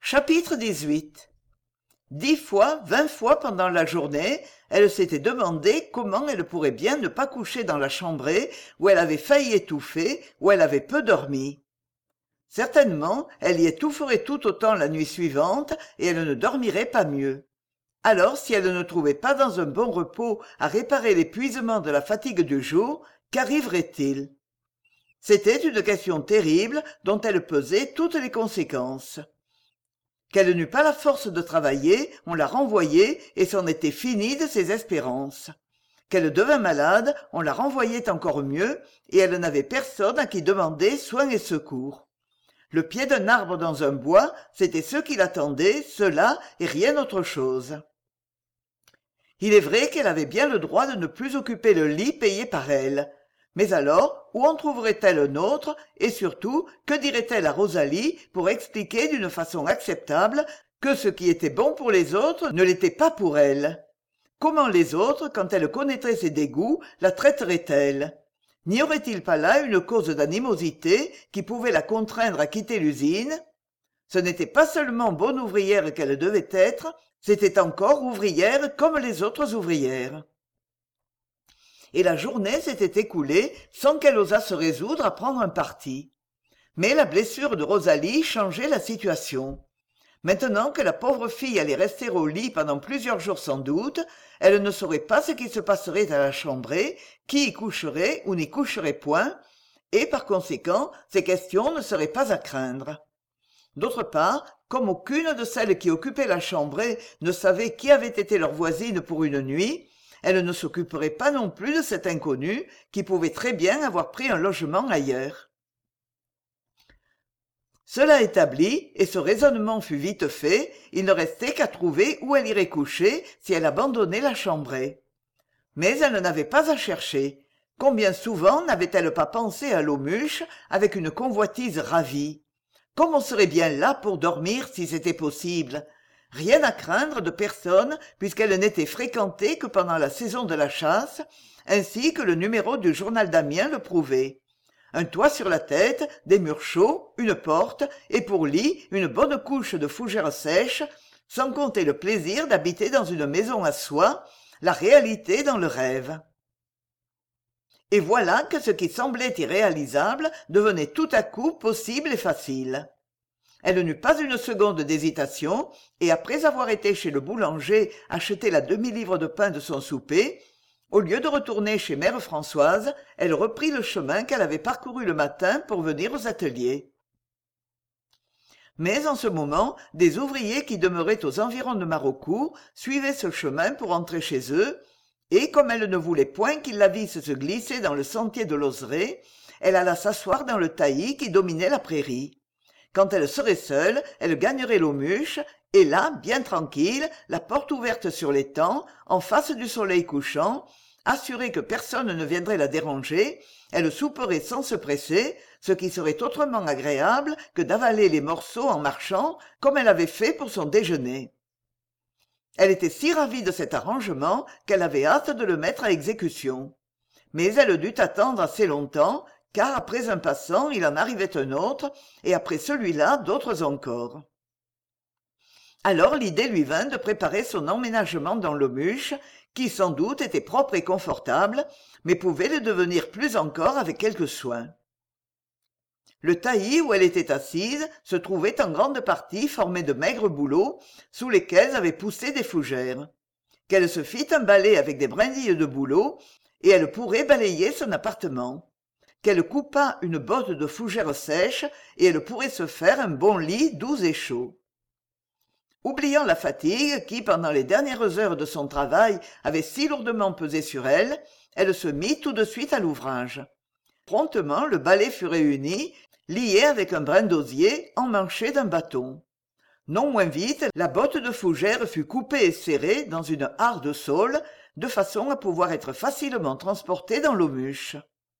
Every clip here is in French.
Chapitre 18. 10 fois, 20 fois pendant la journée, elle s'était demandé comment elle pourrait bien ne pas coucher dans la chambrée où elle avait failli étouffer, où elle avait peu dormi. Certainement, elle y étoufferait tout autant la nuit suivante et elle ne dormirait pas mieux. Alors, si elle ne trouvait pas dans un bon repos à réparer l'épuisement de la fatigue du jour, qu'arriverait-il? C'était une question terrible dont elle pesait toutes les conséquences. Qu'elle n'eût pas la force de travailler, on la renvoyait et c'en était fini de ses espérances. Qu'elle devint malade, on la renvoyait encore mieux et elle n'avait personne à qui demander soins et secours. Le pied d'un arbre dans un bois, c'était ce qui l'attendait, cela et rien autre chose. Il est vrai qu'elle avait bien le droit de ne plus occuper le lit payé par elle. Mais alors, où en trouverait-elle un autre, et surtout, que dirait-elle à Rosalie pour expliquer d'une façon acceptable que ce qui était bon pour les autres ne l'était pas pour elle? Comment les autres, quand elle connaîtrait ses dégoûts, la traiteraient-elles? N'y aurait-il pas là une cause d'animosité qui pouvait la contraindre à quitter l'usine? Ce n'était pas seulement bonne ouvrière qu'elle devait être, c'était encore ouvrière comme les autres ouvrières. Et la journée s'était écoulée sans qu'elle osât se résoudre à prendre un parti. Mais la blessure de Rosalie changeait la situation. Maintenant que la pauvre fille allait rester au lit pendant plusieurs jours sans doute, elle ne saurait pas ce qui se passerait à la chambrée, qui y coucherait ou n'y coucherait point, et par conséquent, ces questions ne seraient pas à craindre. D'autre part, comme aucune de celles qui occupaient la chambrée ne savait qui avait été leur voisine pour une nuit, elle ne s'occuperait pas non plus de cet inconnu qui pouvait très bien avoir pris un logement ailleurs. Cela établi, et ce raisonnement fut vite fait, il ne restait qu'à trouver où elle irait coucher si elle abandonnait la chambrée. Mais elle n'avait pas à chercher. Combien souvent n'avait-elle pas pensé à Lomuche avec une convoitise ravie? Comme on serait bien là pour dormir si c'était possible. Rien à craindre de personne puisqu'elle n'était fréquentée que pendant la saison de la chasse, ainsi que le numéro du journal d'Amiens le prouvait. Un toit sur la tête, des murs chauds, une porte, et pour lit, une bonne couche de fougères sèches, sans compter le plaisir d'habiter dans une maison à soi, la réalité dans le rêve. Et voilà que ce qui semblait irréalisable devenait tout à coup possible et facile. Elle n'eut pas une seconde d'hésitation, et après avoir été chez le boulanger acheter la demi-livre de pain de son souper, au lieu de retourner chez mère Françoise, elle reprit le chemin qu'elle avait parcouru le matin pour venir aux ateliers. Mais en ce moment, des ouvriers qui demeuraient aux environs de Maraucourt suivaient ce chemin pour entrer chez eux, et comme elle ne voulait point qu'ils la vissent se glisser dans le sentier de l'Ozeray, elle alla s'asseoir dans le taillis qui dominait la prairie. Quand elle serait seule, elle gagnerait l'Aumuche, et là, bien tranquille, la porte ouverte sur l'étang, en face du soleil couchant, assurée que personne ne viendrait la déranger, elle souperait sans se presser, ce qui serait autrement agréable que d'avaler les morceaux en marchant, comme elle avait fait pour son déjeuner. Elle était si ravie de cet arrangement qu'elle avait hâte de le mettre à exécution. Mais elle dut attendre assez longtemps, car après un passant il en arrivait un autre, et après celui-là d'autres encore. Alors l'idée lui vint de préparer son emménagement dans l'Aumuche, qui sans doute était propre et confortable, mais pouvait le devenir plus encore avec quelques soins. Le taillis où elle était assise se trouvait en grande partie formé de maigres bouleaux, sous lesquels avaient poussé des fougères. Qu'elle se fît un balai avec des brindilles de bouleaux, et elle pourrait balayer son appartement. Qu'elle coupât une botte de fougères sèches, et elle pourrait se faire un bon lit doux et chaud. Oubliant la fatigue qui, pendant les dernières heures de son travail, avait si lourdement pesé sur elle, elle se mit tout de suite à l'ouvrage. Promptement, le balai fut réuni, lié avec un brin d'osier, emmanché d'un bâton. Non moins vite, la botte de fougères fut coupée et serrée dans une hare de saule, de façon à pouvoir être facilement transportée dans l'Aumuche.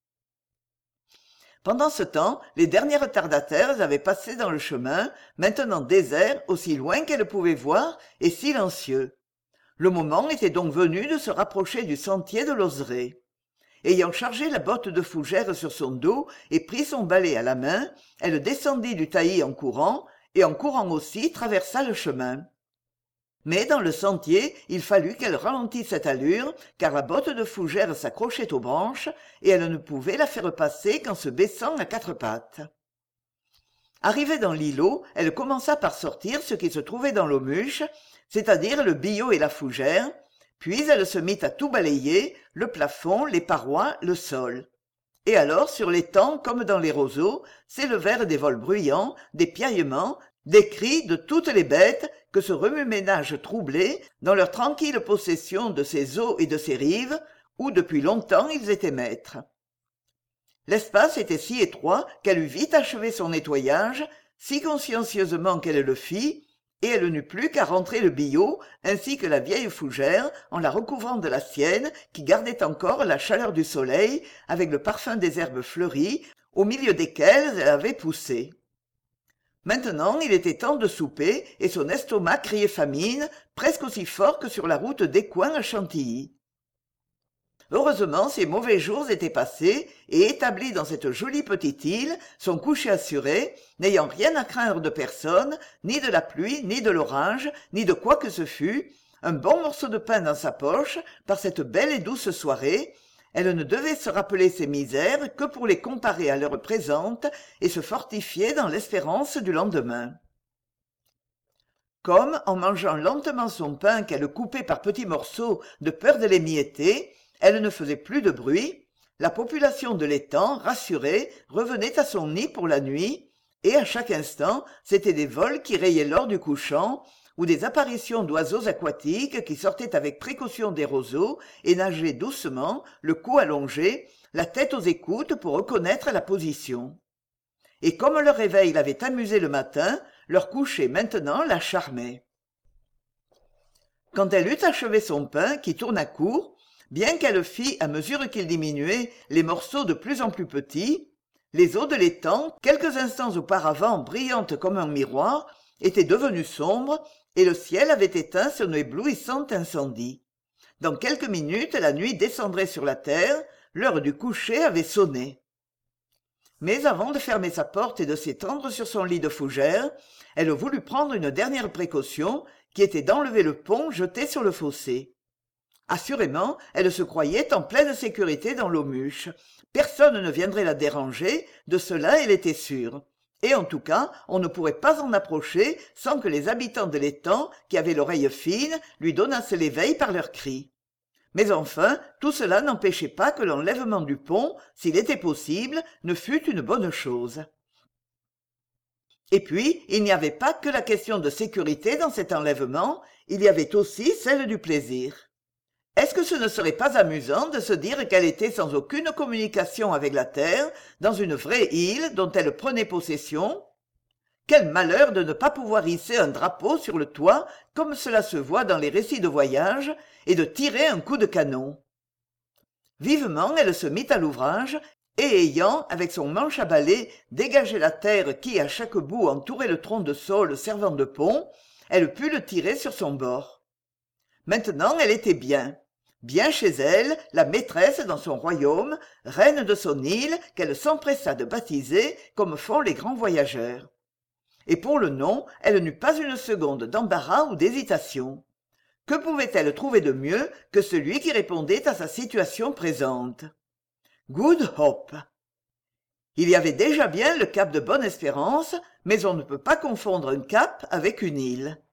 Pendant ce temps, les derniers retardataires avaient passé dans le chemin, maintenant désert, aussi loin qu'elle pouvait voir, et silencieux. Le moment était donc venu de se rapprocher du sentier de l'Ozeray. Ayant chargé la botte de fougères sur son dos et pris son balai à la main, elle descendit du taillis en courant, et en courant aussi traversa le chemin. Mais dans le sentier, il fallut qu'elle ralentisse cette allure, car la botte de fougère s'accrochait aux branches, et elle ne pouvait la faire passer qu'en se baissant à quatre pattes. Arrivée dans l'îlot, elle commença par sortir ce qui se trouvait dans l'aumuche, c'est-à-dire le billot et la fougère, puis elle se mit à tout balayer, le plafond, les parois, le sol. Et alors, sur l'étang comme dans les roseaux, s'élevèrent des vols bruyants, des piaillements, des cris de toutes les bêtes que ce remue-ménage troublait dans leur tranquille possession de ces eaux et de ces rives, où depuis longtemps ils étaient maîtres. L'espace était si étroit qu'elle eut vite achevé son nettoyage, si consciencieusement qu'elle le fit, et elle n'eut plus qu'à rentrer le billot ainsi que la vieille fougère en la recouvrant de la sienne qui gardait encore la chaleur du soleil avec le parfum des herbes fleuries au milieu desquelles elle avait poussé. Maintenant il était temps de souper et son estomac criait famine presque aussi fort que sur la route d'Écouen à Chantilly. Heureusement ces mauvais jours étaient passés et établis dans cette jolie petite île, son coucher assuré, n'ayant rien à craindre de personne, ni de la pluie, ni de l'orage, ni de quoi que ce fût, un bon morceau de pain dans sa poche, par cette belle et douce soirée, elle ne devait se rappeler ses misères que pour les comparer à l'heure présente et se fortifier dans l'espérance du lendemain. Comme, en mangeant lentement son pain qu'elle coupait par petits morceaux de peur de l'émietter, elle ne faisait plus de bruit, la population de l'étang, rassurée, revenait à son nid pour la nuit, et à chaque instant, c'étaient des vols qui rayaient l'or du couchant, ou des apparitions d'oiseaux aquatiques qui sortaient avec précaution des roseaux et nageaient doucement, le cou allongé, la tête aux écoutes pour reconnaître la position. Et comme leur réveil l'avait amusé le matin, leur coucher maintenant la charmait. Quand elle eut achevé son pain, qui tourna court, bien qu'elle fît, à mesure qu'il diminuait, les morceaux de plus en plus petits, les eaux de l'étang, quelques instants auparavant brillantes comme un miroir, étaient devenues sombres, et le ciel avait éteint son éblouissant incendie. Dans quelques minutes, la nuit descendrait sur la terre, l'heure du coucher avait sonné. Mais avant de fermer sa porte et de s'étendre sur son lit de fougère, elle voulut prendre une dernière précaution, qui était d'enlever le pont jeté sur le fossé. Assurément, elle se croyait en pleine sécurité dans l'aumuche. Personne ne viendrait la déranger, de cela elle était sûre. Et en tout cas, on ne pourrait pas en approcher sans que les habitants de l'étang, qui avaient l'oreille fine, lui donnassent l'éveil par leurs cris. Mais enfin, tout cela n'empêchait pas que l'enlèvement du pont, s'il était possible, ne fût une bonne chose. Et puis, il n'y avait pas que la question de sécurité dans cet enlèvement, il y avait aussi celle du plaisir. Est-ce que ce ne serait pas amusant de se dire qu'elle était sans aucune communication avec la terre, dans une vraie île dont elle prenait possession? Quel malheur de ne pas pouvoir hisser un drapeau sur le toit, comme cela se voit dans les récits de voyage, et de tirer un coup de canon. Vivement, elle se mit à l'ouvrage, et ayant, avec son manche à balai, dégagé la terre qui, à chaque bout, entourait le tronc de saule servant de pont, elle put le tirer sur son bord. Maintenant, elle était bien. Bien chez elle, la maîtresse dans son royaume, reine de son île qu'elle s'empressa de baptiser comme font les grands voyageurs. Et pour le nom, elle n'eut pas une seconde d'embarras ou d'hésitation. Que pouvait-elle trouver de mieux que celui qui répondait à sa situation présente? Good Hope. Il y avait déjà bien le cap de Bonne-Espérance, mais on ne peut pas confondre un cap avec une île.